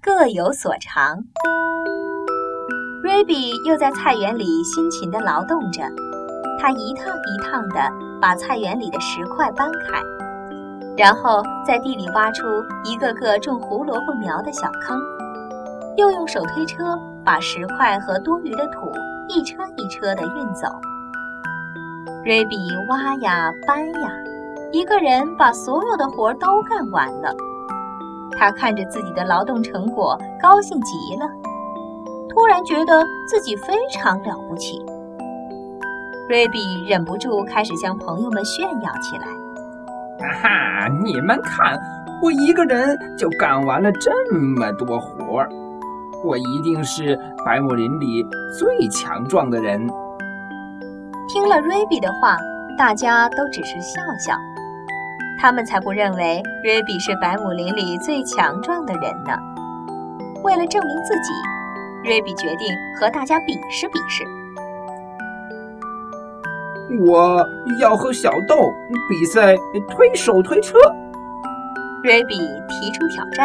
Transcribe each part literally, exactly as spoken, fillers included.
各有所长。瑞比又在菜园里辛勤地劳动着，他一趟一趟地把菜园里的石块搬开，然后在地里挖出一个个种胡萝卜苗的小坑，又用手推车把石块和多余的土一车一车地运走。瑞比挖呀搬呀，一个人把所有的活都干完了。他看着自己的劳动成果，高兴极了，突然觉得自己非常了不起。瑞比忍不住开始向朋友们炫耀起来。 哈哈，你们看，我一个人就干完了这么多活儿，我一定是百亩林里最强壮的人。 听了瑞比的话，大家都只是笑笑，他们才不认为瑞比是百亩林里最强壮的人呢。为了证明自己，瑞比决定和大家比试比试。 我要和小豆比赛推手推车。 瑞比提出挑战。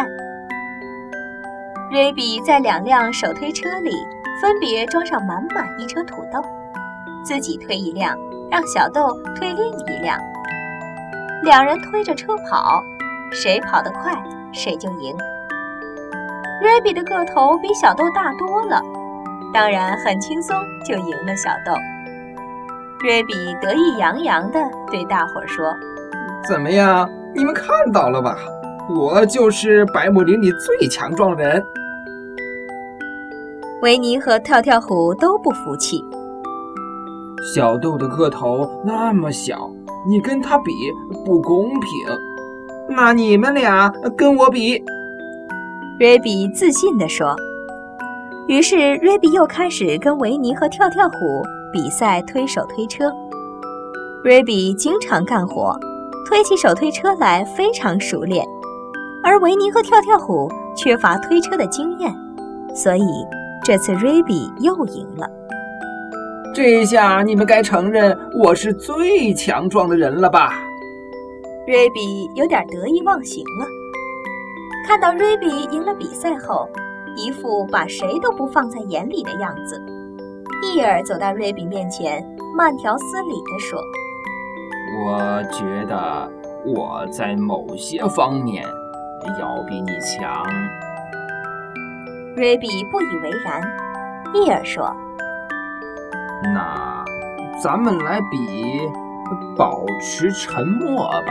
瑞比在两辆手推车里分别装上满满一车土豆，自己推一辆，让小豆推另一辆。两人推着车跑，谁跑得快，谁就赢。瑞比的个头比小豆大多了，当然很轻松就赢了小豆。瑞比得意洋洋地对大伙儿说： 怎么样，你们看到了吧？我就是百亩林里最强壮的人。 维尼和跳跳虎都不服气。 小豆的个头那么小，你跟他比不公平，那你们俩跟我比。 瑞比自信地说。于是瑞比又开始跟维尼和跳跳虎比赛推手推车。瑞比经常干活，推起手推车来非常熟练，而维尼和跳跳虎缺乏推车的经验，所以这次瑞比又赢了。 这下你们该承认我是最强壮的人了吧？ 瑞比有点得意忘形了。看到瑞比赢了比赛后，一副把谁都不放在眼里的样子，伊尔走到瑞比面前，慢条斯理地说： 我觉得我在某些方面要比你强。 瑞比不以为然。伊尔说： 那咱们来比保持沉默吧，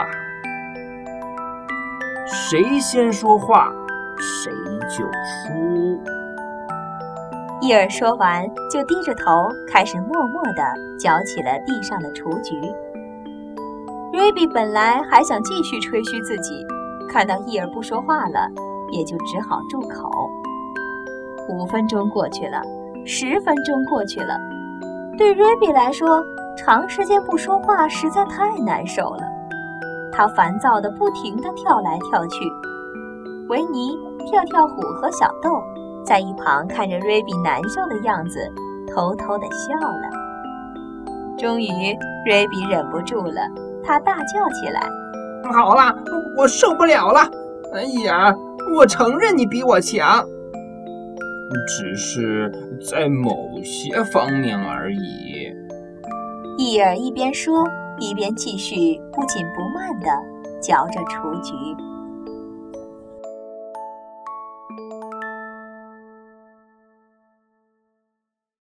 谁先说话谁就输。 伊尔说完就低着头开始默默地搅起了地上的雏菊。瑞比本来还想继续吹嘘自己，看到伊尔不说话了，也就只好住口。五分钟过去了，十分钟过去了，对瑞比来说，长时间不说话实在太难受了。他烦躁地不停地跳来跳去。维尼、跳跳虎和小豆在一旁看着瑞比难受的样子，偷偷地笑了。终于，瑞比忍不住了，他大叫起来： 好了，我受不了了！哎呀，我承认你比我强，只是在某些方面而已。 伊尔一边说，一边继续不紧不慢地嚼着雏菊。